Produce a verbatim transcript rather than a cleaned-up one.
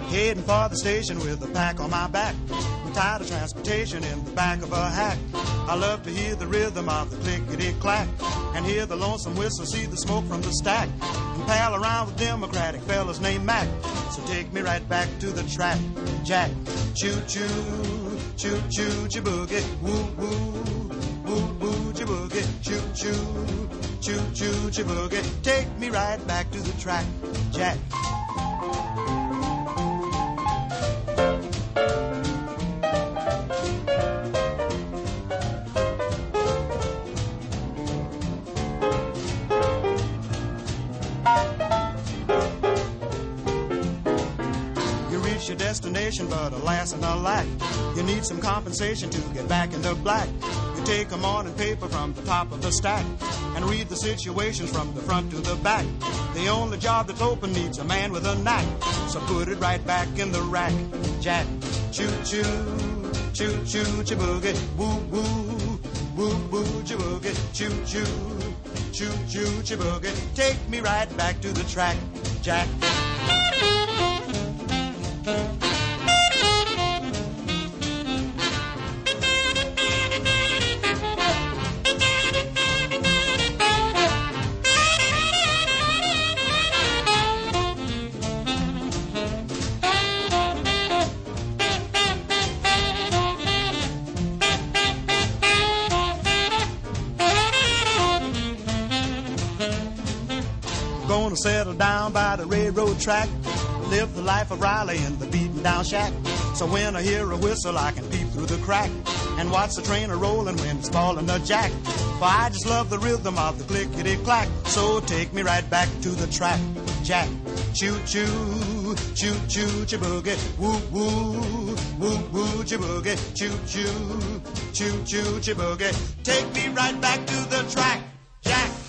Heading for the station with a pack on my back. I'm tired of transportation in the back of a hack. I love to hear the rhythm of the clickety-clack and hear the lonesome whistle, see the smoke from the stack, and pal around with Democratic fellas named Mac. So take me right back to the track, Jack. Choo-choo, choo-choo, choo-boogie, woo-woo, woo-woo, choo-boogie, choo-choo, choo-choo, choo-boogie. Take me right back to the track, Jack. Your destination, but alas and alack, you need some compensation to get back into black. You take a morning paper from the top of the stack and read the situations from the front to the back. The only job that's open needs a man with a knack, so put it right back in the rack, Jack. Choo-choo, choo-choo, choo-boogie, woo-woo, woo-woo, choo-boogie, choo-choo, choo-choo, choo-boogie. Take me right back to the track, Jack. Gonna settle down by the railroad track, live the life of Riley in the beaten down shack. So when I hear a whistle I can peep through the crack and watch the train a-rolling when it's falling a jack. For I just love the rhythm of the clickety-clack. So take me right back to the track, Jack. Choo-choo, choo-choo, choo-boogie, woo-woo, woo-woo, choo-boogie, choo-choo, choo-choo, choo-boogie. Take me right back to the track, Jack.